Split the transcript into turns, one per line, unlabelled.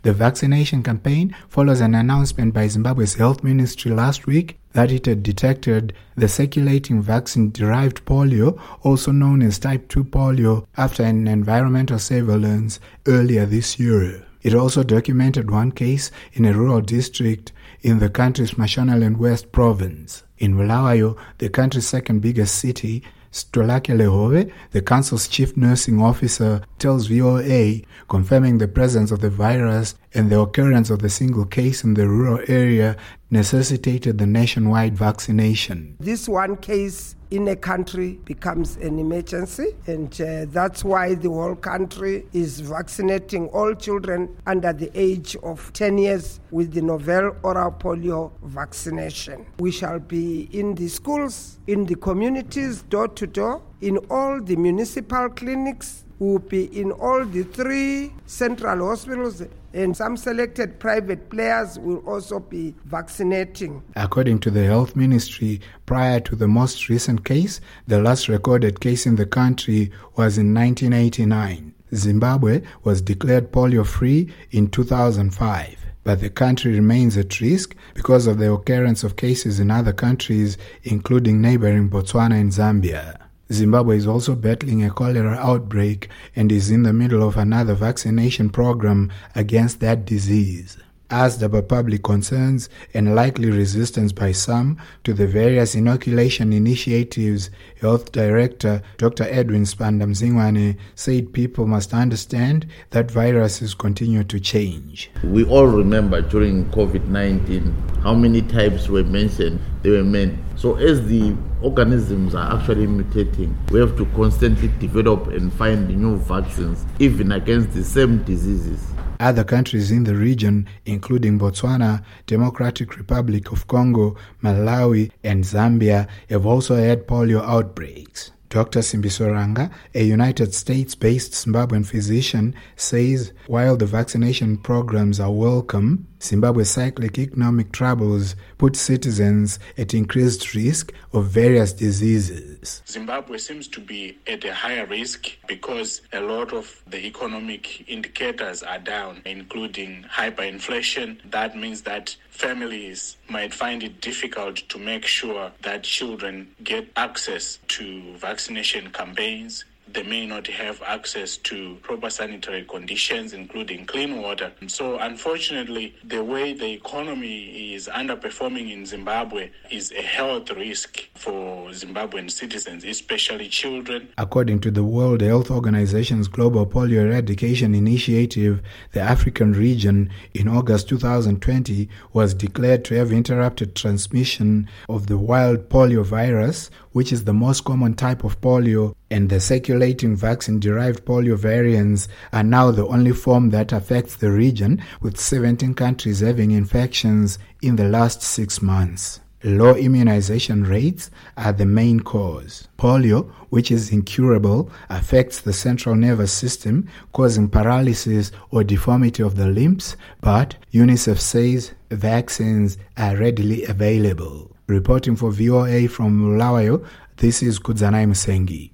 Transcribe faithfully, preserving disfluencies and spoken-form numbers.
The vaccination campaign follows an announcement by Zimbabwe's health ministry last week that it had detected the circulating vaccine-derived polio, also known as type two polio, after an environmental surveillance earlier this year. It also documented one case in a rural district in the country's Mashonaland West province. In Bulawayo, the country's second biggest city, Stolakele Hove, the council's chief nursing officer, tells V O A, confirming the presence of the virus and the occurrence of the single case in the rural area necessitated the nationwide vaccination.
This one case in a country becomes an emergency, and uh, that's why the whole country is vaccinating all children under the age of ten years with the novel oral polio vaccination. We shall be in the schools, in the communities, door to door, in all the municipal clinics. We will be in all the three central hospitals, and some selected private players will also be vaccinating.
According to the health ministry, prior to the most recent case, the last recorded case in the country was in nineteen eighty-nine. Zimbabwe was declared polio-free in two thousand five. But the country remains at risk because of the occurrence of cases in other countries, including neighboring Botswana and Zambia. Zimbabwe is also battling a cholera outbreak and is in the middle of another vaccination program against that disease. As about public concerns and likely resistance by some to the various inoculation initiatives, Health Director Doctor Edwin Spandamzingwane said people must understand that viruses continue to change.
We all remember during COVID nineteen how many types were mentioned, they were meant. So as the organisms are actually mutating, we have to constantly develop and find new vaccines, even against the same diseases.
Other countries in the region, including Botswana, Democratic Republic of Congo, Malawi, and Zambia, have also had polio outbreaks. Doctor Simbisoranga, a United States-based Zimbabwean physician, says while the vaccination programs are welcome, Zimbabwe's cyclic economic troubles put citizens at increased risk of various diseases.
Zimbabwe seems to be at a higher risk because a lot of the economic indicators are down, including hyperinflation. That means that families might find it difficult to make sure that children get access to vaccination campaigns. They may not have access to proper sanitary conditions, including clean water. So unfortunately, the way the economy is underperforming in Zimbabwe is a health risk for Zimbabwean citizens, especially children.
According to the World Health Organization's Global Polio Eradication Initiative, the African region in August two thousand twenty was declared to have interrupted transmission of the wild polio virus, which is the most common type of polio, and the circulating vaccine-derived polio variants are now the only form that affects the region, with seventeen countries having infections in the last six months. Low immunization rates are the main cause. Polio, which is incurable, affects the central nervous system, causing paralysis or deformity of the limbs, but UNICEF says vaccines are readily available. Reporting for V O A from Bulawayo, this is Kudzanai Musengi.